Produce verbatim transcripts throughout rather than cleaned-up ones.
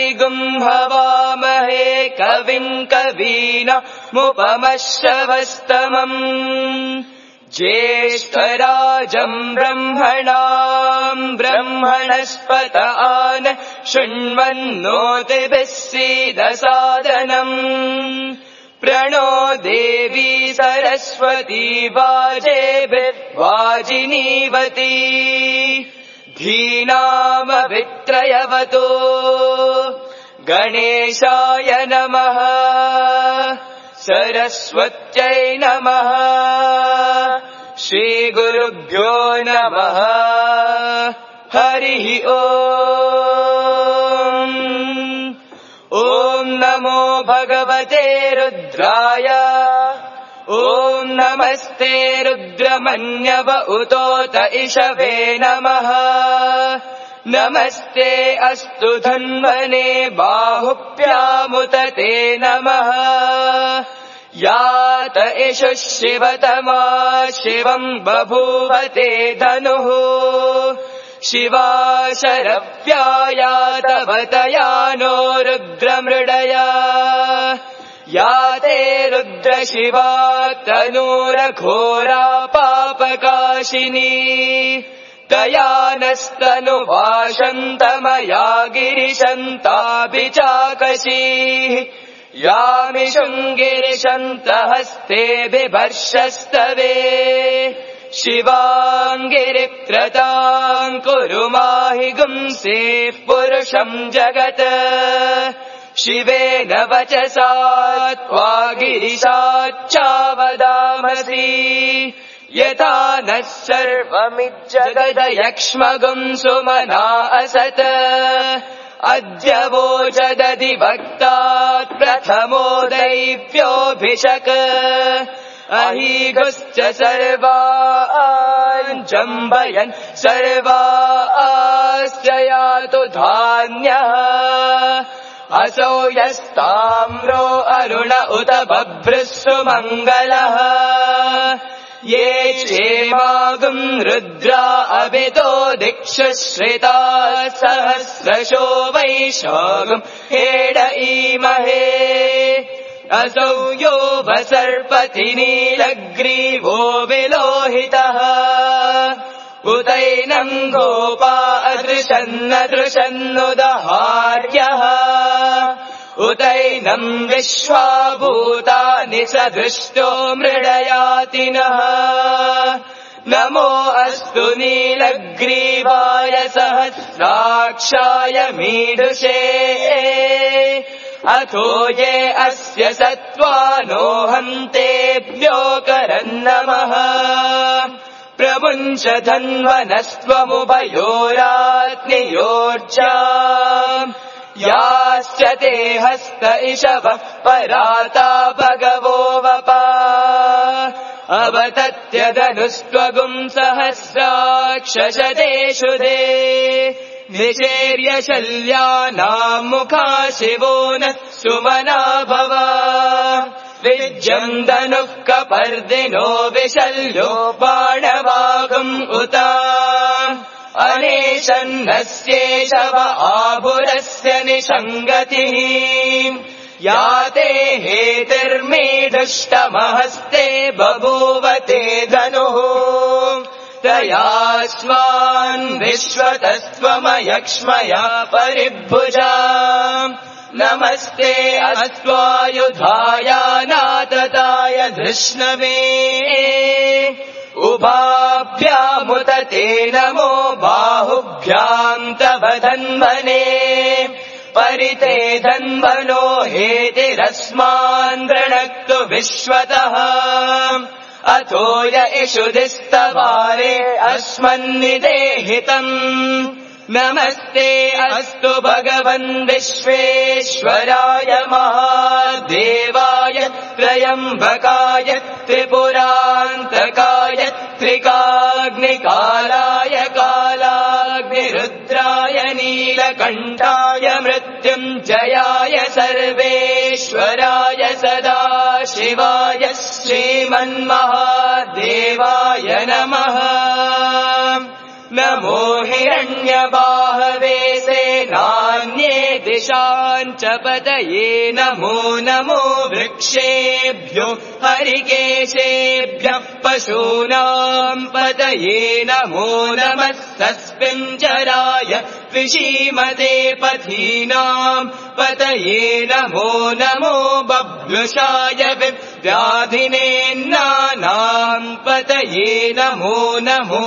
हवामहे कविम् कवीनामुपमश्रवस्तमम् ज्येष्ठराजम् ब्रह्मणाम् ब्रह्मणस्पत आन शृण्वन्नोतिभिः सीदसादनम् प्रणो देवी सरस्वती वाजेभिर्वाजिनीवती धीनामभित्रयवतो गणेशाय नमः सरस्वत्यै नमः श्रीगुरुभ्यो नमः हरिः ओम् ॐ नमो भगवते रुद्राय ॐ नमस्ते रुद्रमन्यव उतोत इषवे नमः नमस्ते अस्तु धन्वने बाहुभ्यामुत ते नमः यात इषुः शिवतमा शिवम् बभूवते धनुः शिवा शरव्या यातवतया नो रुद्रमृडया याते रुद्रशिवा तनूरघोरा पापकाशिनी तया नस्तनुवाशन्तमया गिरिशन्ताभिचाकशीः यामिषुङ्गिरिशन्तहस्ते बिभर्षस्तवे शिवाङ्गिरित्रताम् कुरु माहि गुंसेः पुरुषम् जगत् शिवेन वचसा त्वा गिरिशाच्चावदामसि यथा नः सर्वमिज्जगदयक्ष्मगुम् सुमना असत् अद्य वोचदधिभक्तात् प्रथमो दैव्योऽभिषक् अहीगुश्च सर्वान् जम्बयन् सर्वाश्च यातु धान्यः असौ यस्ताम्रो अरुण उत बभ्रुः मङ्गलः ये क्षेमागुम् रुद्रा अभितो दिक्षु श्रिता सहस्रशो वैशागुम् हेड ईमहे असौ यो वसर्पति नीलग्रीवो विलोहितः उतैनम् गोपा अदृशन्नदृशन्नुदहार्यः उतैनम् विश्वाभूतानि सदृष्टो मृडयातिनः नमो अस्तु नीलग्रीवाय सहस्राक्षाय मीदुषे अथो ये अस्य सत्त्वानो हन्तेभ्यो करन्नमः प्रमुञ्च धन्वनस्त्वमुभयोरात्नियोर्जा याश्च ते हस्त इषवः पराता भगवो वपा अवतत्यदनुस्त्वगुम् सहस्राक्षशतेषु दे निशेर्य शल्यानाम् मुखा शिवो नः सुमना भव विज्यम् धनुः कपर्दिनो विशल्यो बाणवागुम् उत अनेशन्नस्येषव आभुरस्य निषङ्गतिः याते हेतिर्मेढुष्टमहस्ते बभूवते धनुः तयास्मान् विश्वतस्त्वमयक्ष्मया परिभुजा नमस्ते अस्त्वायुधायानातताय धृष्णवे उभाभ्यामुत ते नमो बाहुभ्याम् तव धन्वने परिते धन्वनो हेतिरस्मान् गृणक्तु विश्वतः अथो य इषुधिस्तवारे अस्मन्निदेहितम् नमस्ते अस्तु भगवन् विश्वेश्वराय महादेवाय त्र्यम्बकाय त्रिपुरान्तकाय त्रिकाग्निकालाय कालाग्निरुद्राय नीलकण्ठाय मृत्युञ्जयाय सर्वेश्वराय सदाशिवाय श्रीमन्महादेवाय नमः। नमो हिरण्यबाहवे सेनान्ये दिशा च पतये नमो नमो वृक्षेभ्यो हरिकेशेभ्यः पशूनां पतये नमो नमः सस्पिञ्जराय विशीमते पथीनां पतये नमो नमो बभ्रुषाय व्याधिनेन्नानां पतये नमो नमो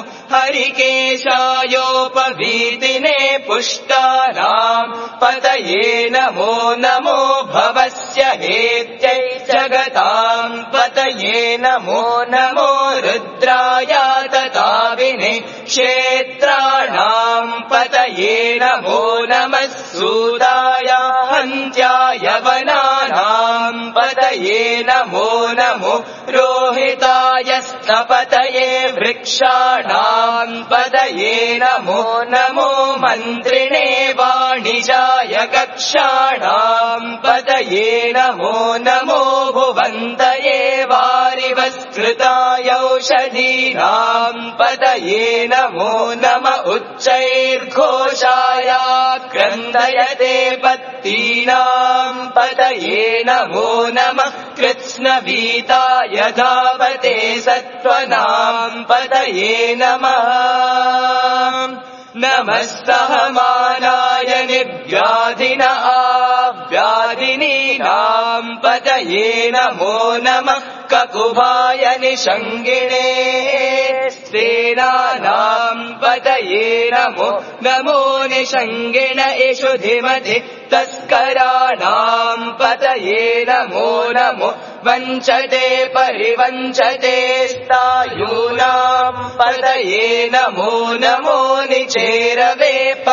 हरिकेशायोपवीतिने पुष्टानां पतये नमो नमो भवस्य हेत्यै जगतां पतये नमो नमो रुद्राय तताविने क्षेत्राणां पतये नमो नमः सूदाय हन्त्याय वनानां पतये नमो नमो रोहिताय स्थपतये वृक्षाणां पतये नमो नमो मन्त्रिणे वाणिजाय कक्षाणां पतये नमो नमो भुवन्तये वारिवस्कृताय औषधीनां पतये नमो नम उच्चैर्घोषाय क्रन्दयते पत्तीनां पतये नमो नमः कृत्स्नवीताय धावते सत्त्वनां पतये नमः नमस्तहमानाय निव्याधिन आव्याधिनीनां पतये नमो नमः ककुभाय निषङ्गिणे सेनानां पतये नमो नमो निषङ्गिण इषु धिमति तस्कराणां पतये नमो नमो वञ्चते परिवञ्चते स्थायूनां पतये नमो नमो निचेरवे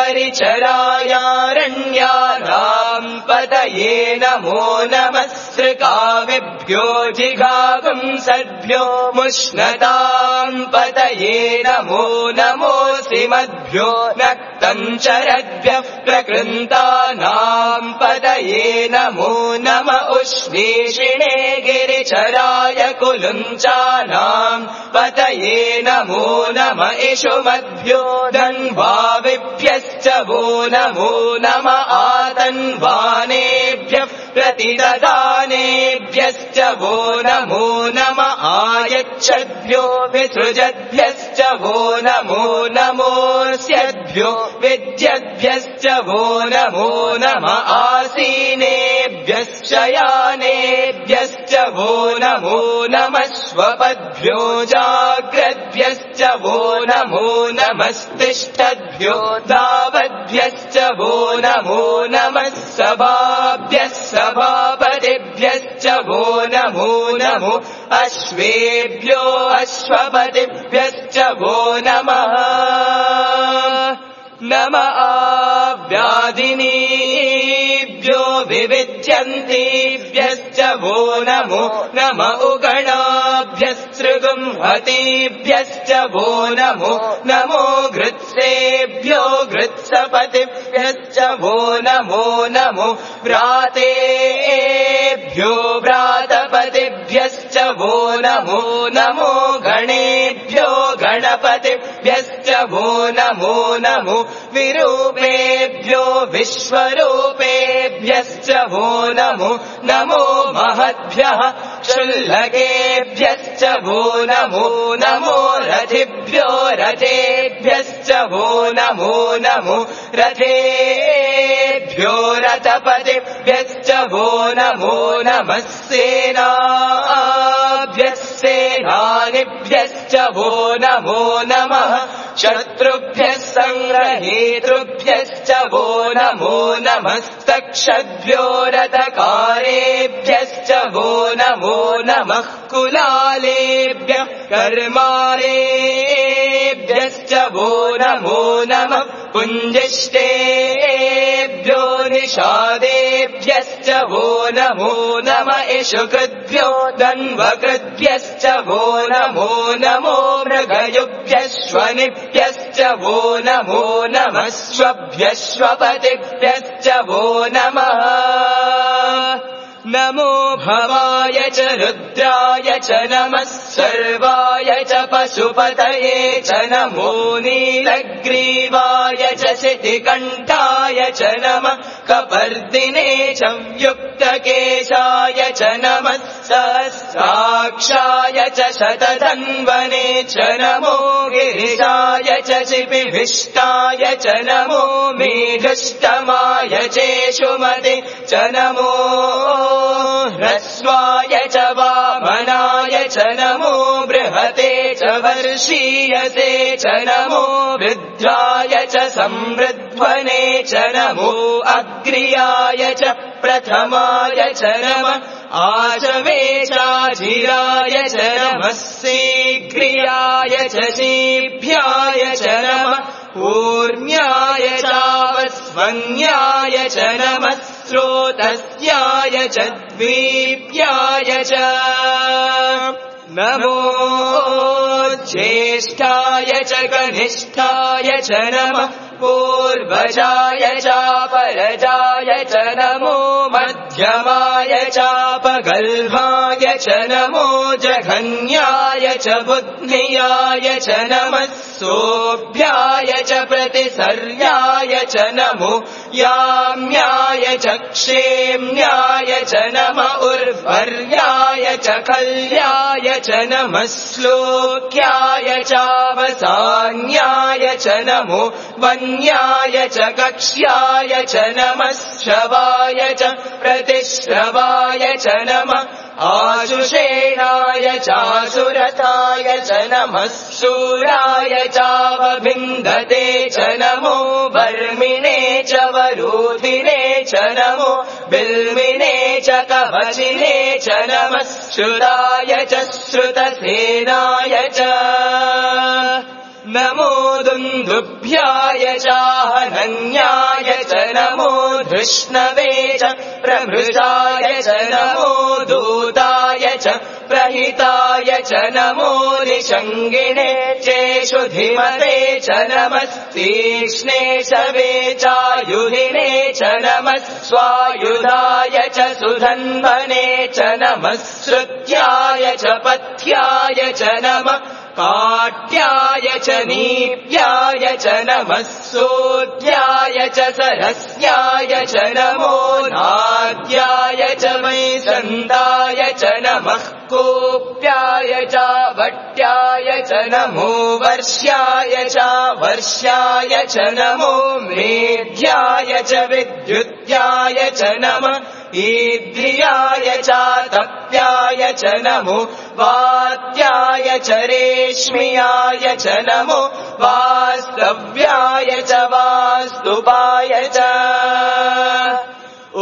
परिचरायारण्यानां पतये नमो नमः सृकाविभ्यो जिघागुंसद्भ्यो मुष्णतां पतये नमो नमोऽसिमद्भ्यो नक्तञ्चरद्भ्यः प्रकृन्तानां पतये नमो नम उष्णीषिणे गिरिचराय कुलुञ्चानां पतये नमो नम इषुमद्भ्यो धन्वाविभ्यश्च वो नमो नम आतन्वानेभ्यः प्रतिददानेभ्यश्च वो नमो नम आयच्छद्भ्यो विसृजद्भ्यश्च वो नमो नमोऽस्यद्भ्यो विद्यद्भ्यश्च वो नमो नम आसीनेभ्यश्च यानेभ्यश्च वो नमो नमः स्वपद्भ्यो जाग्रद्भ्यश्च वो नमो नमस्तिष्ठद्भ्यो धावद्भ्यश्च वो नमो नमः सभाभ्यः सभापतिभ्यश्च वो नमो नमो अश्वेभ्यो अश्वपतिभ्यश्च वो नमः नम आव्याधिनीभ्यो विविध्यन्तीभ्यश्च वो नमो नम उगणाभ्यस्त्रिगुंहतीभ्यश्च वो नमो नमो घृत्सेभ्यो घृत्सपतिभ्यश्च वो नमो नमो व्रातेभ्यो व्रातपतिभ्यश्च वो नमो नमो गणेभ्यो गणपतिभ्यश्च वो नमो नमो विरूपेभ्यो विश्वरूपेभ्यश्च वो नमो नमो महद्भ्यः क्षुल्लकेभ्यश्च वो नमो नमो रथिभ्यो रथेभ्यश्च वो नमो नमो रथेभ्यो रथपतिभ्यश्च वो नमो नमः सेनाभ्यः सेनानिभ्यश्च वो नमो नमः शत्रुभ्यः संग्रहेतृभ्यश्च वो नमो नमस्तक्षद्भ्यो रथकारेभ्यश्च वो नमो नमः कुलालेभ्यः कर्मारेभ्यश्च वो नमो नमः पुञ्जिष्टेभ्यो निषादेभ्यश्च वो नमो नम इषुकृद्भ्यो धन्वकृद्भ्यश्च वो नमो नमो मृगयुभ्यश्वनिभ्यश्च वो नमो नमः स्वभ्यश्वपतिभ्यश्च वो नमः नमो भवाय च रुद्राय च नमः सर्वाय च पशुपतये च नमो नीलग्रीवाय च शितिकण्ठाय च नमः कपर्दिने च युक्तकेशाय च नमः सहस्राक्षाय च शतधन्वने च नमो गिरिशाय च शिपिभिष्टाय च नमो मेघष्टमाय चेषुमते च नमो ह्रस्वाय च वामनाय च नमो बृहते च वर्षीयसे च नमो वृद्धाय च संवृध्वने च नमो अग्र्याय च प्रथमाय च नमः आचवेशाचिराय च नमः शीघ्रियाय च शीभ्याय च नमः ऊर्म्याय चावस्वन्याय च नमः स्रोतस्याय च द्वीप्याय च नमो ज्येष्ठाय च कनिष्ठाय च नमः पूर्वजाय चापरजाय च नमो मध्यमाय चापगल्भाय च नमो जघन्याय च बुद्धियाय च नमः सोऽभ्याय च प्रतिसर्याय च नमो याम्याय च क्षेम्याय च नम उर्वर्याय च कल्याय च नमः श्लोक्याय चावसान्याय च नमो वन्याय च कक्ष्याय च नमः श्रवाय च प्रतिश्रवाय च नमः आशुषेणाय चासुरथाय च नमः शूराय चावभिन्दते च नमो वर्मिणे च वरोधिने च नमो बिल्मिने च कवचिने च नमः श्रुताय च श्रुतसेनाय च नमो दुन्दुभ्याय चाहनन्याय च नमो धृष्णवे च प्रभृताय च नमो दूताय च प्रहिताय च नमो निषङ्गिणे चेषुधिमते च नमस्तीक्ष्णे शवे चायुधिने च नमः स्वायुधाय च सुधन्वने च नमः श्रुत्याय च पथ्याय च नमः काट्याय च नीप्याय च नमः सोऽध्याय च सरस्याय च नमो नाद्याय च वैसन्ताय च नमः कोप्याय च वट्याय च नमो वर्ष्याय च वर्ष्याय च नमो मेध्याय च विद्युत्याय च नमः ईद्रियाय च तप्याय च नमो वात्याय च रेश्मियाय च नमो वास्तव्याय च वास्तुपाय च ॐ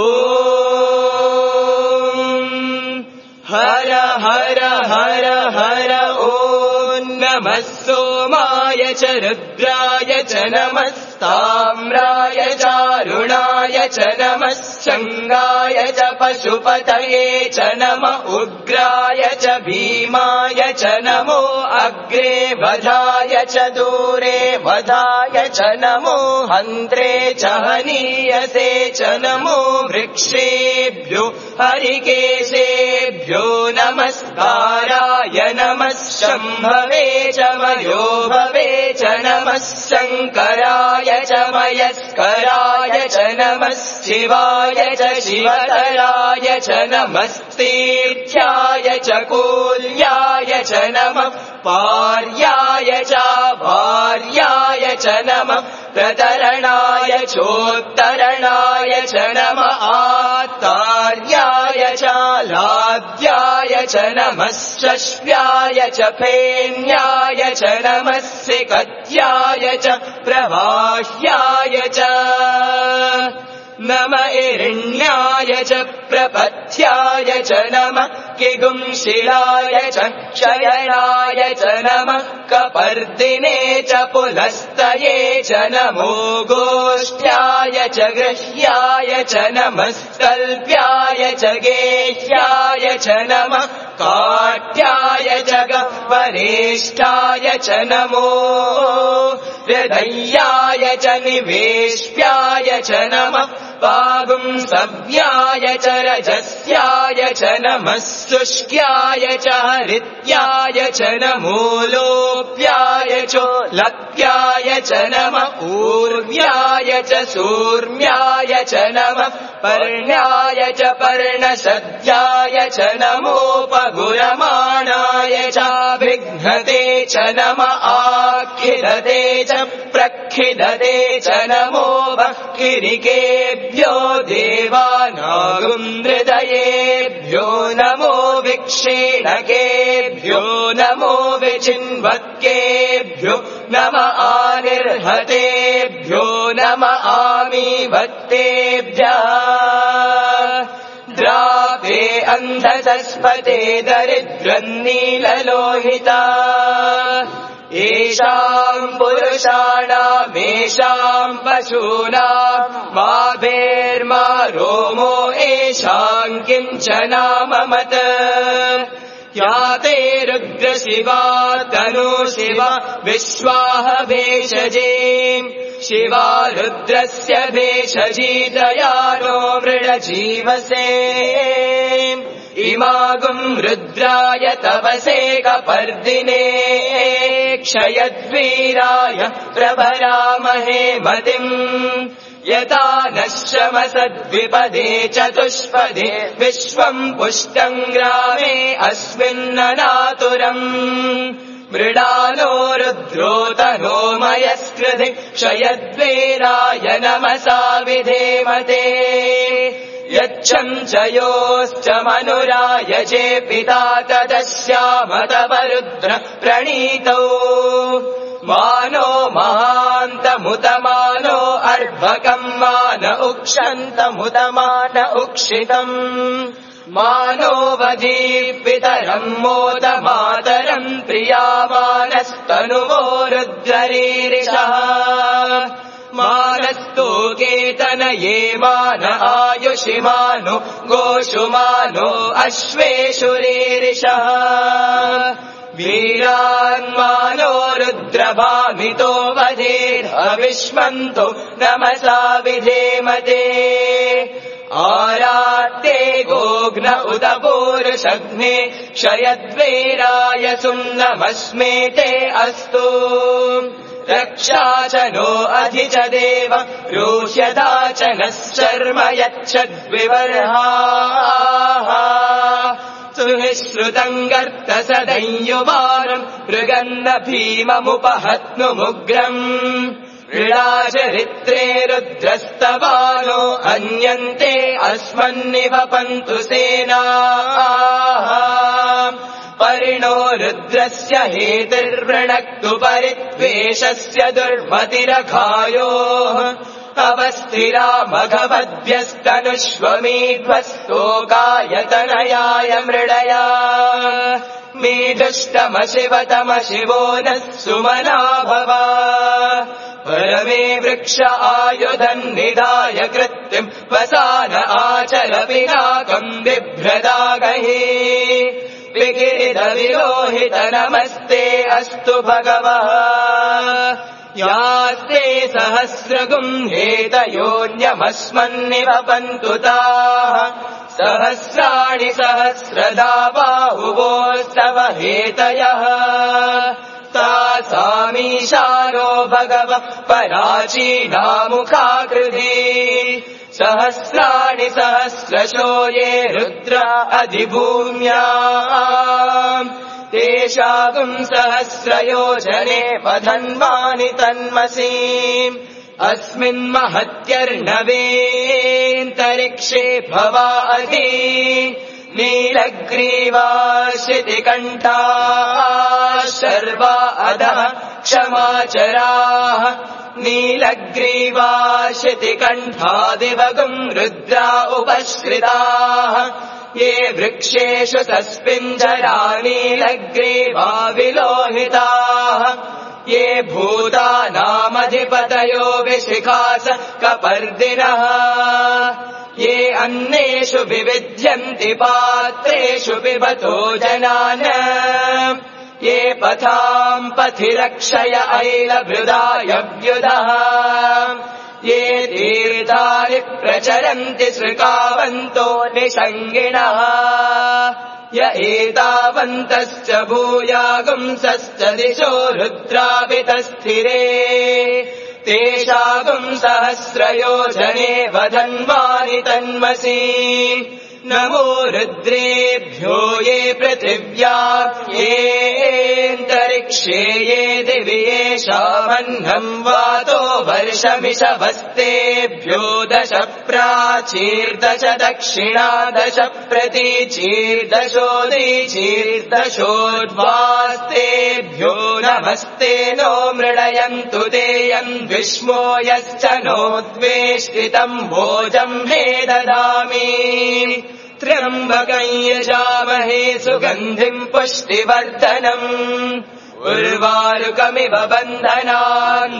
हर हर हर हर ॐ नमः सोमाय च रुद्राय च नमः ताम्राय चारुणाय च नमः शङ्गाय च पशुपतये च नमः उग्राय च भीमाय च नमो अग्रे वधाय च दूरे वधाय च नमो हन्त्रे च हनीयसे च नमो वृक्षेभ्यो हरिकेशेभ्यो नमस्काराय नमः शम्भवे च मयोभवे च नमः शङ्कराय च मयस्कराय च नमः शिवाय च शिवतराय च नमः तीर्थ्याय च कूल्याय च नमः पार्याय च भार्याय च नमः प्रतरणाय चोत्तरणाय च नमः आतार्याय च लाद्याय च नमः शश्व्याय च फेन्याय च नमः सिकत्याय च प्रवाह्याय च नम इरिण्याय च प्रपथ्याय च नमः किगुंशिलाय च क्षयणाय च नमः कपर्दिने च पुलस्तये च नमो गोष्ठ्याय च गृह्याय च नमः कल्प्याय च गेह्याय च नमः काट्याय च वरेष्ठाय च नमो हृदयाय च निवेश्याय च नमः पागुंसव्याय च रजस्याय च नमः शुष्क्याय च हरित्याय च नमो लोप्याय च लप्याय च नमः ऊर्व्याय च सूर्म्याय च नमः पर्ण्याय च पर्णसद्याय च नमोपगुरमाणाय च विघ्नते च नमः आखिदते च प्रखिदते च नमो बह्किरिकेभ्यो देवानागुंहृदयेभ्यो नमो विक्षेणकेभ्यो नमो विचिन्वत्केभ्यो नमः आनिर्हतेभ्यो नमः आमीभक्तेभ्यः द्रापे अन्धसस्पते दरिद्रन्नीललोहिता येषाम् पुरुषाणामेषाम् पशूनाम् मा भेर्मा रोमो येषाम् किञ्चनाममत या ते रुद्रशिवा तनु शिवा विश्वाह भेषजे शिवा रुद्रस्य भेषजीतया नो मृडजीवसे इमागुम् रुद्राय तपसे कपर्दिने क्षयद्वीराय प्रभरामहे मतिम् यथा नश्यमसद्विपदे चतुष्पदे विश्वम् पुष्टम् ग्रामे अस्मिन्ननातुरम् मृडालो रुद्रोतनो मयस्कृधि क्षयद्वीराय नमसा विधेमते यच्छम् च योश्च मनुराय चे पिता तदस्याम तव रुद्र प्रणीतौ मानो महान्तमुतमानो अर्भकम् मान उक्षन्तमुतमान उक्षितम् मानो वधीपितरम् मोदमातरम् प्रियामानस्तनुवो रुद्ररीरिषः मानस्तु केतनये मान आयुषिमानो गोषुमानो अश्वेषुरीरिषः वीरान्मानो रुद्रभामितो वधेर्हविष्मन्तो नमसा विधेमते आरात्ते गोघ्न उत पूरुषघ्ने क्षयद्वीराय सुम्नमस्मे ते अस्तु रक्षा च नो अधि च देव रोष्यता च नः शर्म यच्छद्विवर्हाः सुनिःश्रुतम् गर्तसदंयुवानम् मृगन्न भीममुपहत्नुमुग्रम् क्रीडाचरित्रे रुद्रस्तवानो अन्यन्ते अस्मन्निवपन्तु सेनाः परिणो रुद्रस्य हेतिर्वृणक्तु परित्वेषस्य दुर्मतिरघायोः अवस्थिरा मघवद्भ्यस्तनुष्वमीध्वस्तोकायतनयाय मृडया मेधुष्टमशिवतम शिवो नः सुमना भव परमे वृक्ष आयुधम् निधाय कृत्तिम् वसान आचल पिनाकम् बिभ्रदागहे विकिरित विलोहित नमस्ते अस्तु भगवः यास्ते सहस्रगुम् हेतयोन्यमस्मन्निवपन्तु ताः सहस्राणि सहस्रदा बाहुवोस्तव हेतयः तासामीशानो भगवः पराचीनामुखाकृति सहस्राणि सहस्रशो ये रुद्र अधिभूम्याम् तेषागुम् सहस्रयोजने वधन्वानि तन्मसीम् अस्मिन्महत्यर्णवेऽन्तरिक्षे भवा अधि नीलग्रीवा शितिकण्ठा शर्वा अधः क्षमाचराः नीलग्रीवा शितिकण्ठादिवगुम् रुद्रा उपश्रिताः ये वृक्षेषु सस्पिञ्जरा नीलग्रीवा विलोहिताः ये भूतानामधिपतयो विशिखास कपर्दिनः ये अन्नेषु विविध्यन्ति पात्रेषु पिबतो जनान् ये पथाम् पथि रक्षय ऐलभृदायव्युदः ये तीर्थानि प्रचरन्ति सृकावन्तो निषङ्गिणः य एतावन्तश्च भूयागुंसश्च दिशो रुद्राभितस्थिरे तेषागुंसहस्रयोजने वधन्वानि तन्मसि नमो रुद्रेभ्यो ये पृथिव्या येऽन्तरिक्षे ये दिवि येषामन्नम् वातो वर्षमिषवस्तेभ्यो दश प्राचीर्दश दक्षिणा दश प्रतीचीर्दशोदीचीर्दशोद्वास्तेभ्यो नमस्ते नो मृडयन्तु तेऽयम् विश्वो यश्च नो द्वेष्टितम् भोजम् मे ददामि त्र्यम्बकं यजामहे सुगन्धिम् पुष्टिवर्धनम् उर्वारुकमिव बन्धनान्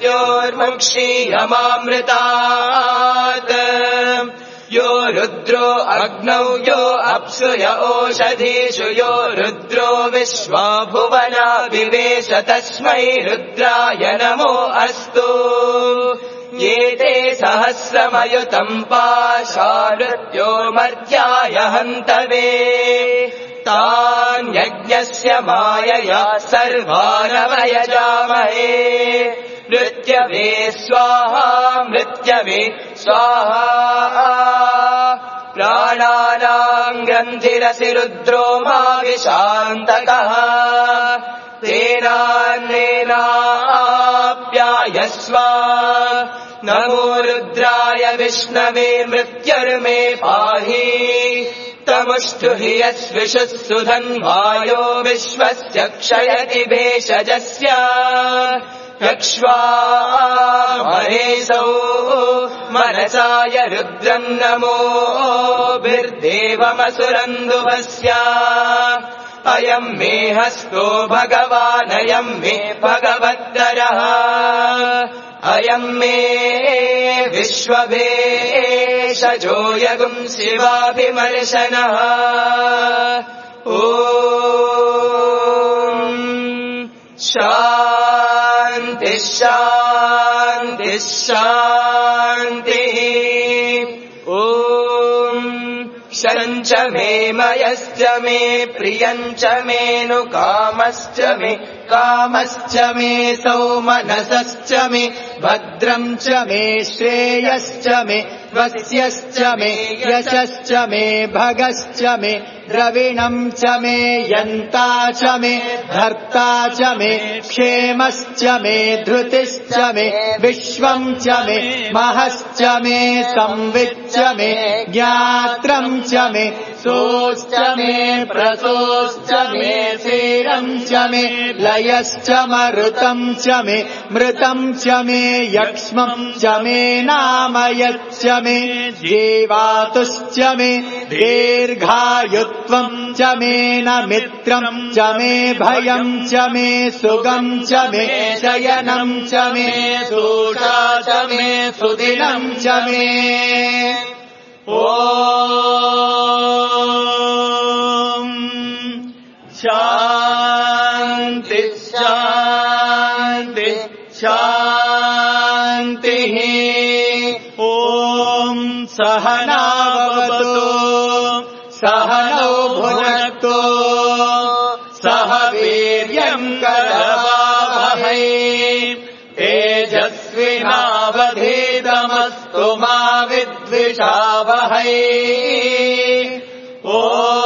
मृत्योर्मुक्षीयमामृतात् यो रुद्रो अग्नौ यो अप्सु य ओषधीषु यो रुद्रो विश्वा भुवना विवेश तस्मै रुद्राय नमो अस्तु ये ते सहस्रमयुतम् पाशामृत्यो मर्त्याय हन्तवे तान् यज्ञस्य मायया सर्वानवयजामहे मृत्यवे स्वाहा मृत्यवे स्वाहा प्राणानाम् ग्रन्थिरसि रुद्रो मा विशान्तकः तेनान्नेनाप्यायस्व नमो रुद्राय विष्णवे मृत्युर्मे पाहि तमुष्टुहि यस्विषुः सुधन्वायो विश्वस्य क्षयति भेषजस्य यक्ष्वामहेसौ मनसाय रुद्रम् नमोभिर्देवमसुरन्दुभस्य अयम् मे हस्तो भगवानयम् मे भगवत्तरः अयम् मे विश्वभेषजो यगुम् शिवाभिमर्शनः ॐ शान्ति शान्ति शान्तिः ॐ शञ्च मे मयश्च मे प्रियञ्च मेनु कामश्च मे कामश्च मे सौमनसश्च मे भद्रम् च मे श्रेयश्च मे वस्यश्च मे यशश्च मे भगश्च मे द्रविणम् च मे यन्ता च मे धर्ता च मे क्षेमश्च मे धृतिश्च मे विश्वम् च मे महश्च मे संविच्च मे ज्ञात्रम् च मे सोश्च मे प्रसोश्च मे सेरम् च मे लयश्च मरुतम् च मे मृतम् च मे यक्ष्मम् च मे नामयच्च मे जीवातुश्च मे दीर्घायुत्वम् च मे न मित्रम् च मे भयम् च मे सुगम् च मे शयनम् च मे सोषा च मे सुदिनम् च मे ॐ शान्ति शान्ति शान्तिः ॐ सहनावतु सहनौ भुनक्तु सह वीर्यम् करवावहै तेजस्विनावधीतमस्तु मा विद्विषावहै ॐ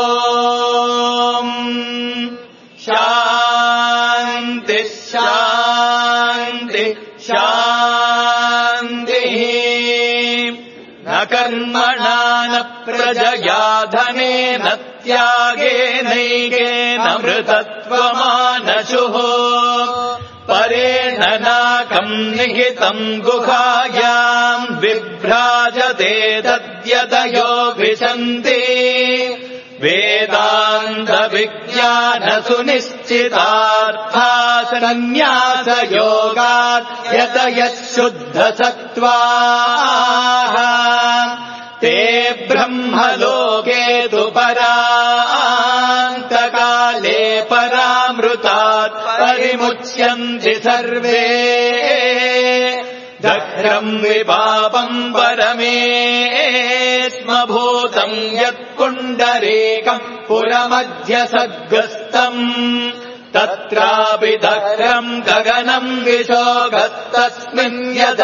शान्ति शान्ति शान्तिः न कर्मणा न प्रजया धनेन त्यागेनैकेन मृतत्वमानशुः परेण नाकम् निहितम् गुहायाम् विभ्राजते तद्यतयो विशन्ति वेदान्तविज्ञानसुनिश्चितार्था सन्न्यासयोगात् यतयः शुद्धसत्त्वाः ते ब्रह्मलोके तु परान्तकाले परामृतात् परिमुच्यन्ति सर्वे दग्ध्रम् विपापम् परमेत्मभूतम् यत्पुण्डरीकम् पुरमध्यसद्गस्तम् तत्रापि दग्ध्रम् गगनम् विशोकस्तस्मिन्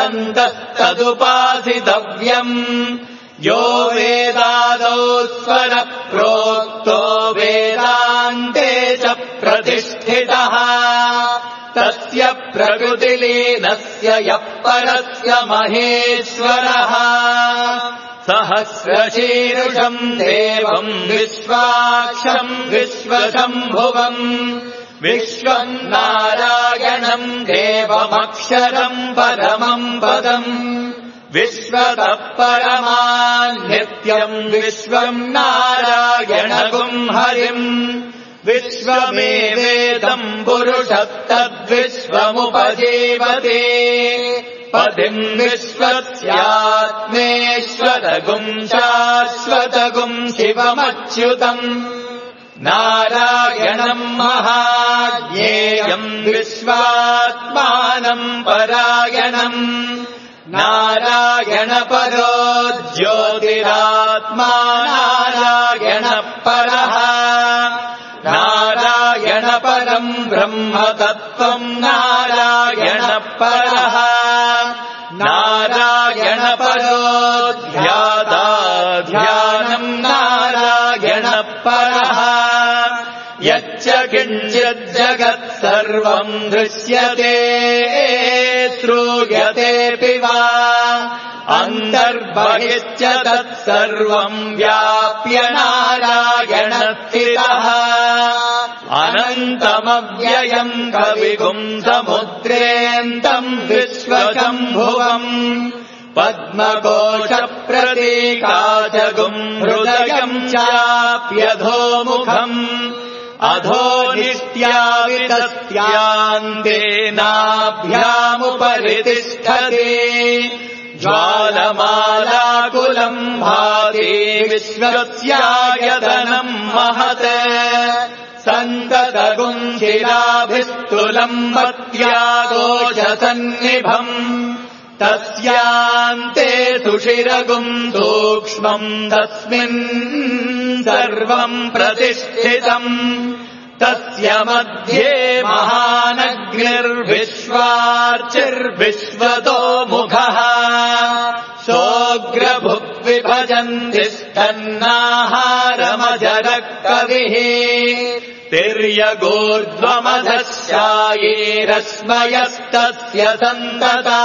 यदन्तस्तदुपासितव्यम् यो वेदादौ स्वर प्रोक्तो वेदान्ते च प्रतिष्ठितः तस्य प्रकृतिलीनस्य यः परस्य महेश्वरः सहस्रशीर्षम् देवम् विश्वाक्षम् विश्वशम्भुवम् विश्वम् नारायणम् देवमक्षरम् परमम् पदम् विश्वतः परमान्नित्यम् विश्वम् नारायणगुम् हरिम् विश्वमेवेदम् पुरुषस्तद्विश्वमुपजीवते पदिम् विश्वस्यात्मेश्वरगुम् शाश्वतगुम् शिवमच्युतम् नारायणम् महाज्ञेयम् विश्वात्मानम् परायणम् नारायणपरो ज्योतिरात्मा नारायणपरः नारायणपरम् ब्रह्मतत्त्वम् नारायणपरः नारायणपरो ध्याता ध्यानम् नारायणपरः यच्च किञ्चिज्जगत् सर्वम् दृश्यते श्रूयतेऽपि वा अन्तर्बहिश्च तत्सर्वम् व्याप्य नारायणस्थितः अनन्तमव्ययम् कविगुम् समुद्रेऽन्तम् विश्वशम्भुवम् पद्मकोशप्रतीकाचगुम् हृदयम् चाप्यधोमुखम् अधो निष्ट्यावितस्यान्तेनाभ्यामुपरि तिष्ठति ज्वालमालाकुलम् भाति विश्वस्यायतनम् महत् सन्ततगुम् शिलाभिस्तुलम् मत्यागोचसन्निभम् तस्यान्ते सुशिरगुम् सूक्ष्मम् तस्मिन् सर्वम् प्रतिष्ठितम् तस्य मध्ये महानग्निर्विश्वार्चिर्विश्वतो मुखः सोऽग्रभुग्विभजन्तिष्ठन्नाहारमजरः कविः तिर्यगोर्ध्वमधशायीरश्मयस्तस्य सन्तता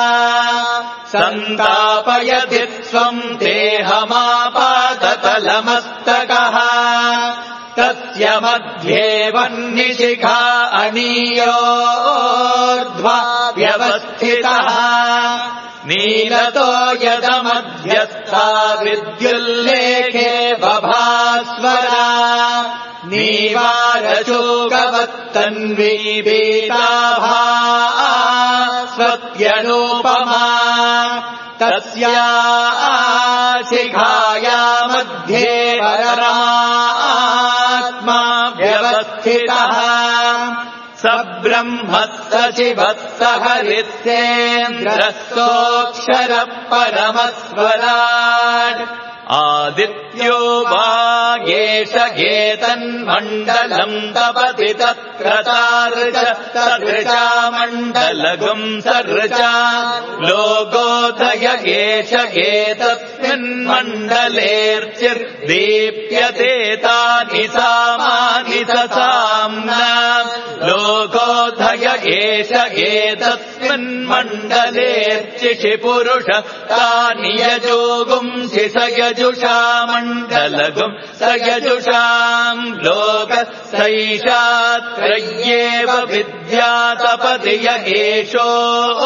सन्तापयति स्वम् देहमापाततलमस्तकः तस्य मध्ये वह्निशिखा अनीयोर्ध्वा व्यवस्थितः नीलतो यदमध्यस्था विद्युल्लेखे बभास्वरा नीवारशोकवत्तन्वी पीताभा स्वत्यनूपमा तस्या शिखाया मध्ये परमात्मा व्यवस्थितः स ब्रह्मः स शिवः स हरिस्येन्द्रः सोऽक्षरः परमस्वराट् आदित्यो वा येष एतन्मण्डलम् तपति तत्र तादृशा मण्डलगुम् सर्जा लोकोदय एष एतस्मिन्मण्डलेऽर्चिर्दीप्यते तानि सामानि साम्ना लोकोदय एष एतस्मिन्मण्डलेऽर्चिषि पुरुष तानि यजोगुंसि स यजुषा मण्डलगुम् स यजुषाम् लोकः सैषात्रय्येव विद्यातपति य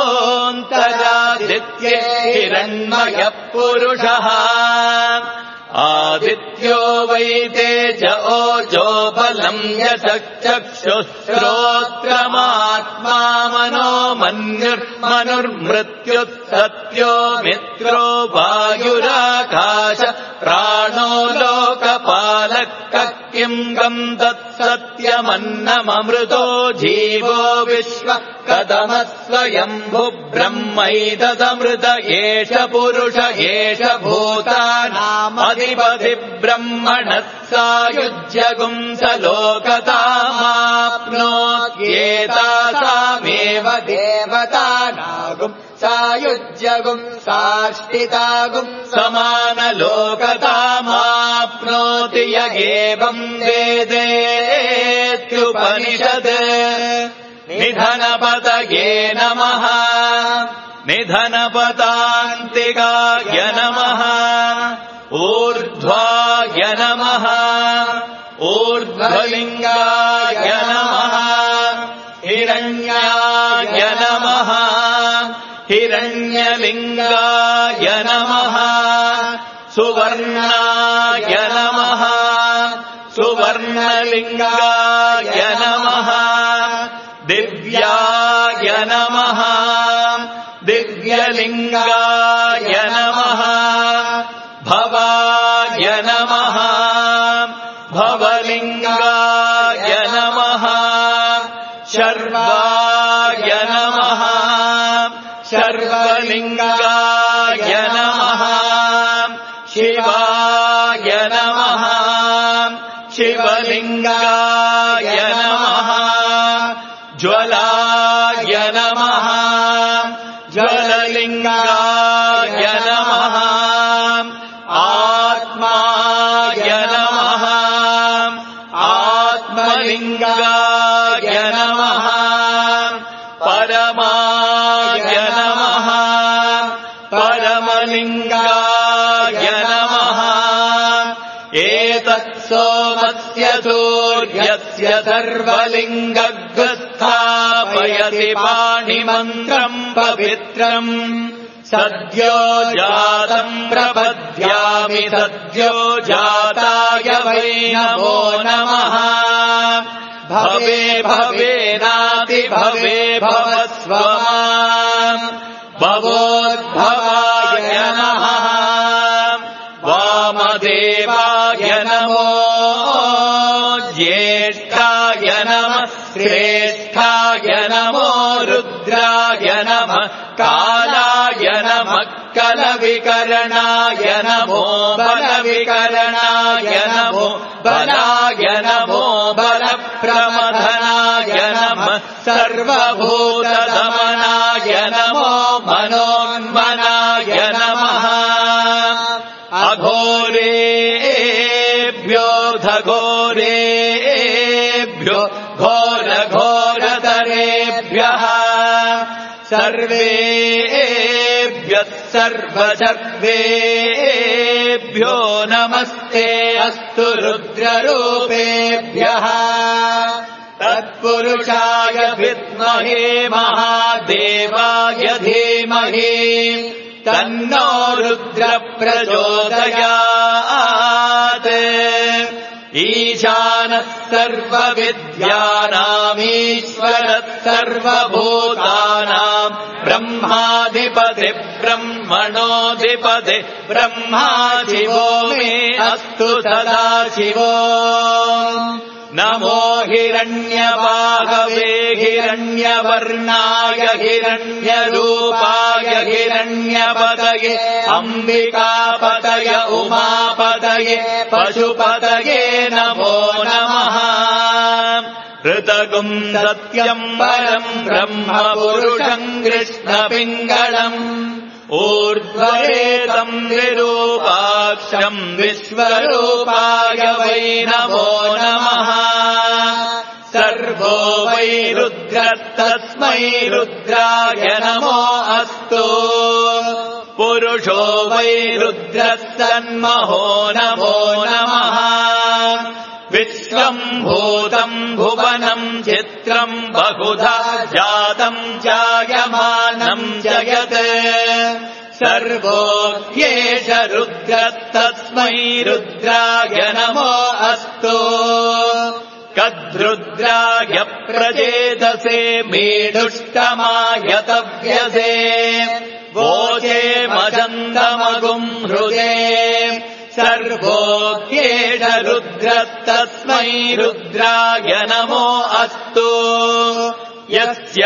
एषोऽन्तरादित्ये हिरण्मयः पुरुषः आदित्यो वै तेज ओजो बलम् यशः चक्षुः श्रोत्रमात्मा मनो मन्युर्मनुर्मृत्युः सत्यो मित्रो वायुराकाश प्राणो लोकपालः किम् गम् तत्सत्यमन्नममृतो जीवो विश्व कदमस्वयम्भु ब्रह्मैतदमृत एष पुरुष एष भूतानामधिपति ब्रह्मणः सायुज्यगुम् स लोकतामाप्नोत्येतासामेव देवतानागुम् सायुज्यगुम् साष्टितागुम् समानलोकतामाप्नोति य एवम् वेदेत्युपनिषत् निधनपतये नमः निधनपतान्तिकाय नमः ऊर्ध्वाय नमः ऊर्ध्वलिङ्गाय नमः हिरण्याय नमः हिरण्यलिङ्गाय नमः सुवर्णाय नमः सुवर्णलिङ्गाय नमः दिव्याय नमः दिव्यलिङ्गाय नमः भवाय नमः भवलिङ्गाय नमः शर्वाय नमः शर्वलिङ्गाय नमः शिवाय नमः शिवलिङ्गाय नमः ज्वलाय नमः ज्वललिङ्गाय नमः आत्माय नमः आत्मलिङ्गाय नमः परमाय नमः परमलिङ्गाय नमः एतत् सोमस्य सूर्यस्य सर्वलिङ्गस्थापयति पाणिमन्त्रम् पवित्रम् सद्यो जातम् प्रपद्यामि सद्यो जाताय वै नमो नमः भवे भवेनाति भवे भवस्व माम् भवोद्भवाय नमः वामदेवाय नमो ज्येष्ठाय नमः श्रेष्ठाय नमो रुद्राय नमः कालाय नमः कलविकरणाय नमो बलविकरणाय नमो बलाय नमो बलप्रमथनाय नमः सर्वभूतदमनाय नमो मनोन्मनाय नमः अघोरेभ्यो घोरेभ्यो घोरघोरतरेभ्यः सर्वेभ्यः सर्वसर्वेभ्यो नमस्ते अस्तु रुद्ररूपेभ्यः तत्पुरुषाय विद्महे महादेवाय धीमहि तन्नो रुद्र प्रचोदयात् ईशानः सर्वविद्यानामीश्वरः सर्वभूतानाम् ब्रह्माधिपति ब्रह्मणोऽधिपति ब्रह्मा शिवो मे अस्तु सदा शिवो नमो हिरण्यबाहवे हिरण्यवर्णाय हिरण्यरूपाय हिरण्यपतये अम्बिकापतय उमापतये पशुपतये नमो नमः ऋतगुम् सत्यम् परम् ब्रह्म पुरुषम् कृष्णपिङ्गलम् ऊर्ध्वरेतम् विरूपाक्षम् विश्वरूपाय वै नमो नमः सर्वो वै रुद्रस्तस्मै रुद्राय नमो अस्तु पुरुषो वै रुद्रः सन्महो नमो नमः विश्वम् भूतम् भुवनम् चित्रम् बहुधा जातम् जायमानम् जगत् सर्वोऽप्येष रुद्रस्तस्मै रुद्राय नमो अस्तु कद्रुद्राय प्रजेदसे मेढुष्टमाय तव्यसे वोचे मजन्दमगुम् हृदे सर्वोऽप्येष रुद्रस्तस्मै रुद्राय नमो अस्तु यस्य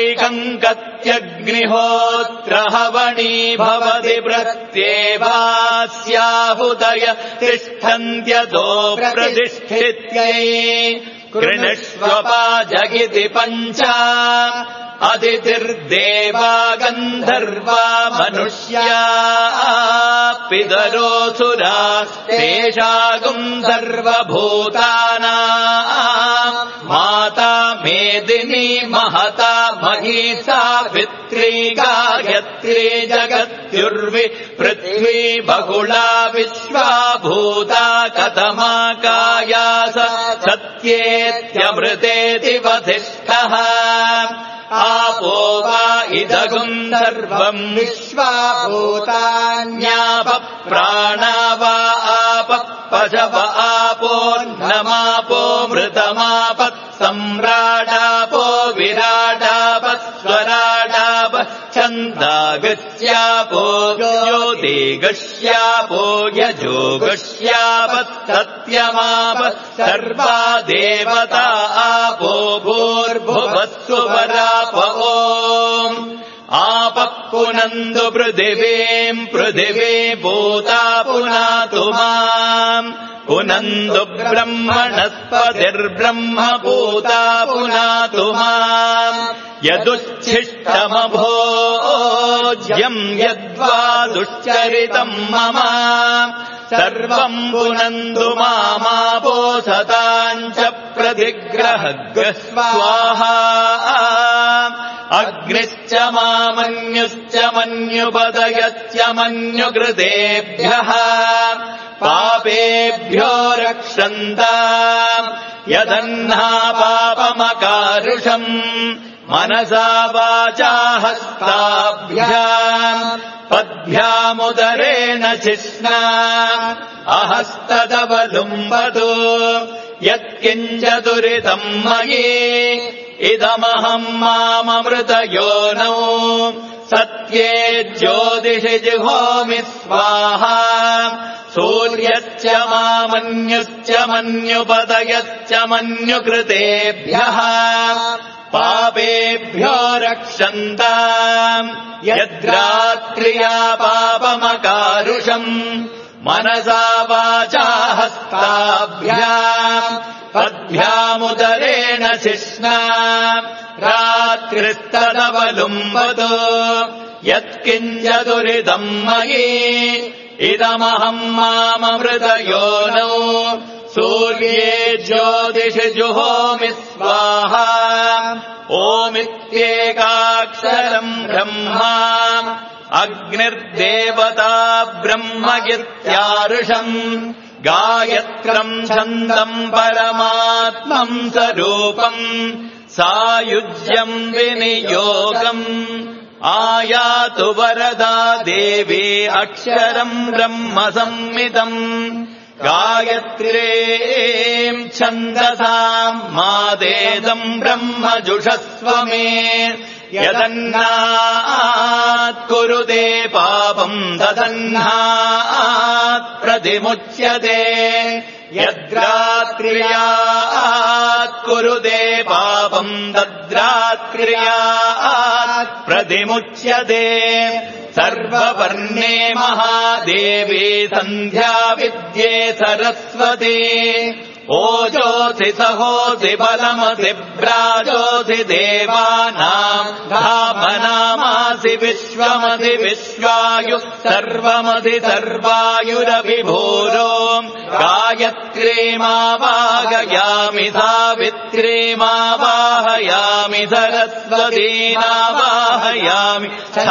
वैकङ्कत्यग्निहोत्र हवणी भवति प्रत्येवास्याहुतय तिष्ठन्त्यतो प्रतिष्ठित्यै कृणुष्वपाजगिति पञ्चा अदितिर्देवा गन्धर्वा मनुष्या पितरोऽसुरा तेषागुम् सर्वभूतानाम् माता मेदिनी महता मही सावित्री गायत्री जगत्युर्वि पृथ्वी बहुला विश्वा भूता कथमा कायास सत्येत्यमृतेति वसिष्ठः आपो वा इदगुम् सर्वम् विश्वा भूतान्यापः प्राणा वा आपः पशव आपोऽन्नमापो मृतमापः सम्राडापो विराडापः स्वराडापः छन्दागस्यापो ज्योतिगस्यापो यजोगस्यापः सत्यमापः सर्वा देवता आपो भूर्भुवस्सुवराप ओम् आपः पुनन्दु पृथिवीम् पृथिवी भूता पुनातु माम् पुनन्दु ब्रह्मणस्पतिर्ब्रह्म भूता पुनातु माम् यदुच्छिष्टमभोज्यम् यद्वा दुश्चरितम् मम सर्वम् पुनन्दु मामापो सताम् च प्रतिग्रहग् स्वाहा अग्निश्च मामन्युश्च मन्युपदयश्च मन्युकृतेभ्यः पापेभ्यो रक्षन्ताम् यदह्ना पापमकारुषम् मनसा वाचा हस्ताभ्याम् पद्भ्यामुदरेण शिश्ना अहस्तदवलुम्बतु यत्किञ्च दुरितम् मयि इदमहम् माममृतयोनौ सत्ये ज्योतिषि जिहोमि स्वाहा सूर्यश्च मामन्युश्च मन्युपदयश्च मन्युकृतेभ्यः पापेभ्यो रक्षन्ताम् यद्रात्र्या पापमकारुषम् मनसा वाचा हस्ताभ्याम् पद्भ्यामुदरेण शिश्ना रात्रिस्तदवलुम्बतु यत्किञ्च दुरितम् मयि इदमहम् माममृतयोनौ सूर्ये ज्योतिषि जुहोमि स्वाहा ओमित्येकाक्षरम् ब्रह्मा अग्निर्देवता ब्रह्मगित्यारुषम् गायत्रम् छन्दम् परमात्मम् स्वरूपम् सायुज्यम् विनियोगम् आयातु वरदा देवी अक्षरम् ब्रह्म संहितम् गायत्रीम् छन्दसाम् मादेदम् ब्रह्म जुषस्व मे यदन्नात् कुरुते पापम् तदन्नात् प्रतिमुच्यते यद्रात्र्यात् कुरुते पापम् तद्रात्र्यात् प्रतिमुच्यते सर्ववर्णे महादेवी सन्ध्या विद्ये सरस्वती ओजोऽसि सहोऽसि बलमसि भ्राजोऽसि देवानाम् धामनामासि विश्वमसि विश्वायुः सर्वमसि सर्वायुरभिभूरो गायत्रीमावाहयामि सावित्रीमावाहयामि सरस्वतीनावाहयामि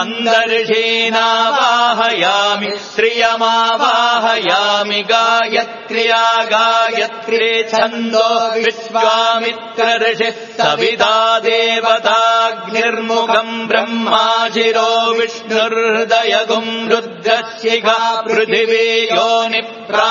छन्दर्षीनावाहयामि श्रियमावाहयामि गायत्र्या गायत्रे छन्दो विश्वामित्र ऋषिः सविता देवताग्निर्मुखम् ब्रह्माशिरो विष्णुर्हृदयगुम् रुद्रशिखा पृथिवी योनि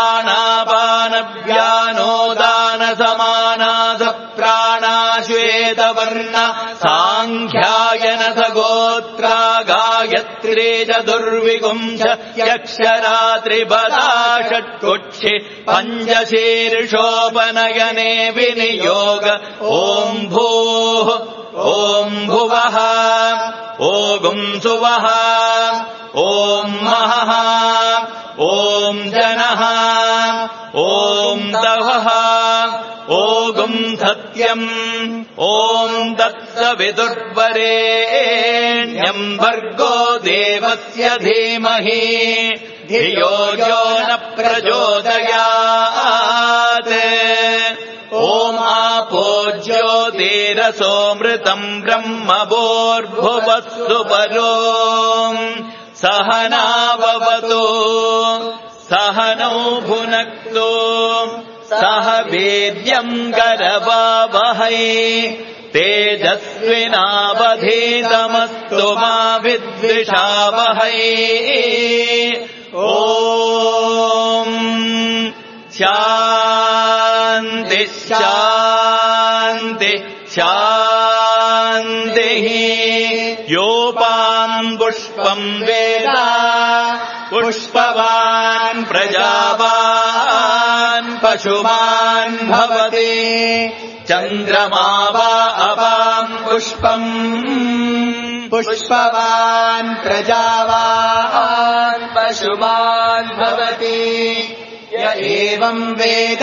प्राणापानव्यानोदान समानाद प्राणाश्वेतवर्ण साङ्ख्यायन सगोत्रा गायत्रे चतुर्विगुंश यक्षरा त्रिपदा षट्कुक्षि पञ्चशीर्षोपनयने विनियोग ॐ भूः ॐ भुवः ॐ सुवः ॐ महः ॐ जनः ॐ दवः ॐ सत्यम् ॐ तत्सवितुर्वरेण्यम् भर्गो देवस्य धीमहि धियो यो न प्रचोदयात् ॐ आपो ज्योतिरसोऽमृतम् ब्रह्म भूर्भुवस्सु परो सहनाववतु सहनौ भुनक्तु सह वीर्यम् करवावहै तेजस्विनावधीतमस्तु मा विद्विषावहै ॐ शान्ति शान्ति शान्तिः योपाम् पुष्पम् वेद पुष्पवान् प्रजावान् पशुमान् भवति चन्द्रमा वा अपाम् पुष्पम् पुष्पवान् प्रजावान् पशुमान् भवति य एवम् वेद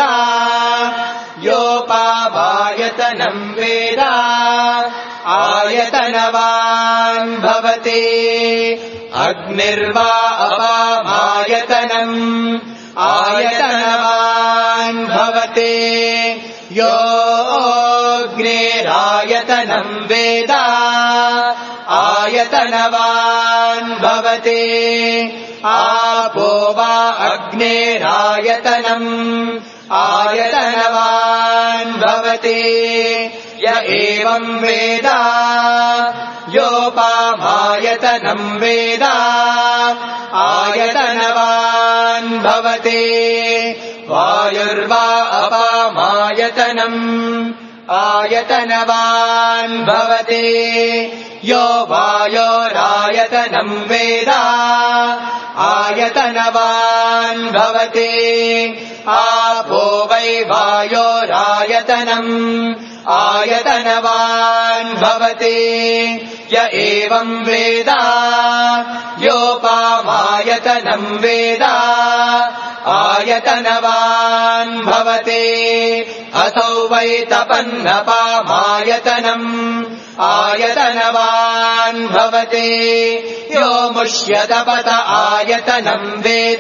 योपावायतनम् वेद आयतनवान् भवति अग्निर्वा अपामायतनम् आयतनवान् भवति योऽग्निरायतनम् वेद आयतनवान् भवति आपो वा अग्नेरायतनम् आयतनवान् भवति य एवम् वेद योपामायतनम् वेद आयतनवान् भवति वायुर्वा अपामायतनम् आयतनवान् भवति यो वायोरायतनम् वेद आयतनवान् भवति आपो वै वायोरायतनम् आयतनवान् भवति य एवम् वेद योपामायतनम् वेद आयतनवान् भवति असौ वै तपन्नपामायतनम् आयतनवान् भवति यो मुष्यतपत आयतनम् वेद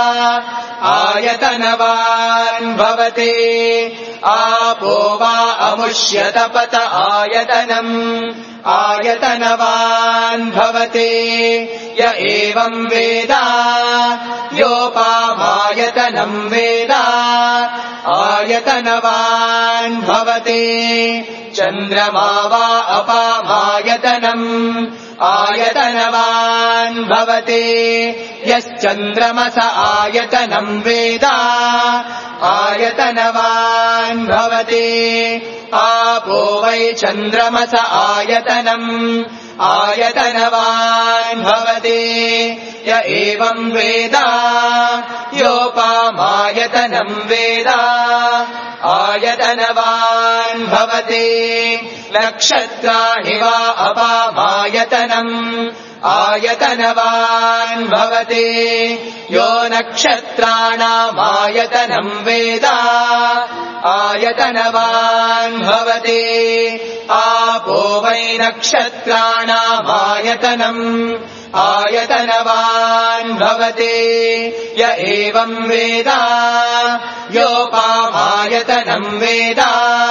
आयतनवान् भवति आपो वा अमुष्यतपत आयतनम् आयतनवान् भवति य एवम् वेद योपामायतनम् वेद आयतनवान् भवति चन्द्रमा वा अपामायतनम् आयतनवान् भवति यश्चन्द्रमस आयतनम् वेद आयतनवान् भवति आपो वै चन्द्रमस आयतनम् आयतनवान् भवति य एवम् वेद योपामायतनम् वेद आयतनवान् भवति नक्षत्राणि वा अपामायतनम् आयतनवान् भवति यो नक्षत्राणामायतनम् वेद आयतनवान् भवति आपो वै नक्षत्राणामायतनम् आयतनवान् भवति य एवं वेद योपामायतनं वेद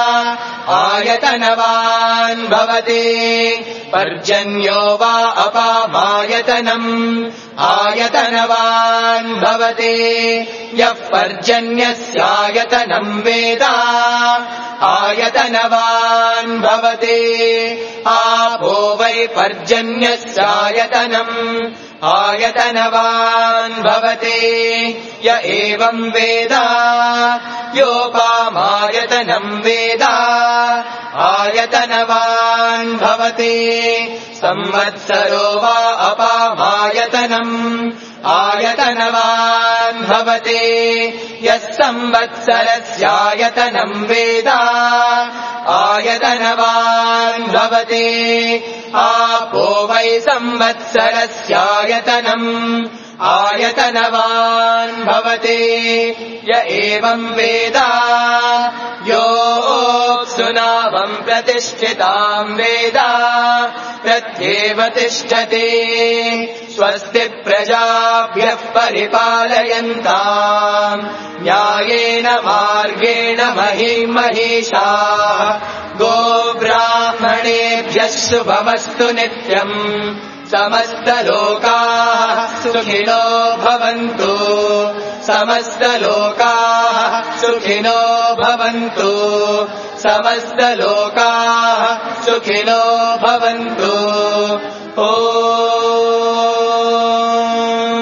आयतनवान् भवति पर्जन्यो वा अपामायतनम् आयतनवान् भवति यः पर्जन्यस्यायतनं वेद आयतनवान् भवति आपो वै पर्जन्यस्यायतनम् आयतनवान् भवति य एवं वेद योपामायतनं वेद आयतनवान् भवति संवत्सरो वा अपामायतनम् आयतनवान् भवति यः संवत्सरस्यायतनं वेद आयतनवान् भवति आपो वै संवत्सरस्यायतनम् आयतनवान् भवति य एवं वेद योऽप्सुनावम् प्रतिष्ठितां वेद तथ्येव तिष्ठति स्वस्ति प्रजाभ्यः परिपालयन्ताम् न्यायेन मार्गेण महीं महिषाः गोब्राह्मणेभ्यः शुभमस्तु नित्यम् समस्तलोकाः सुखिनो भवन्तु समस्तलोकाः सुखिनो भवन्तु समस्तलोकाः सुखिनो भवन्तु ॐ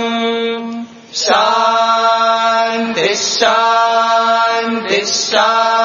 शान्तिः शान्तिः शान्तिः